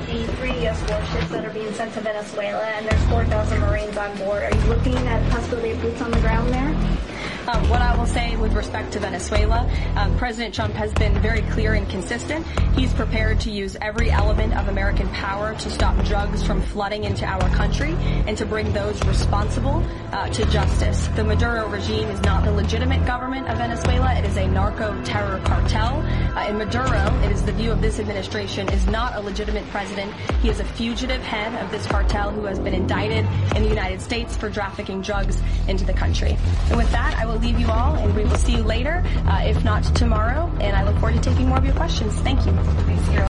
the 3 U.S. warships that are being sent to Venezuela, and there's 4,000 Marines on board. Are you looking at the possibility of boots on the ground there? What I will say with respect to Venezuela, President Trump has been very clear and consistent. He's prepared to use every element of American power to stop drugs from flooding into our country and to bring those responsible to justice. The Maduro regime is not the legitimate government of Venezuela. It is a narco-terror cartel. In Maduro, it is the view of this administration, is not a legitimate president. He is a fugitive head of this cartel who has been indicted in the United States for trafficking drugs into the country. And with that, I will leave you all, and we will see you later, if not tomorrow, and I look forward to taking more of your questions. Thank you.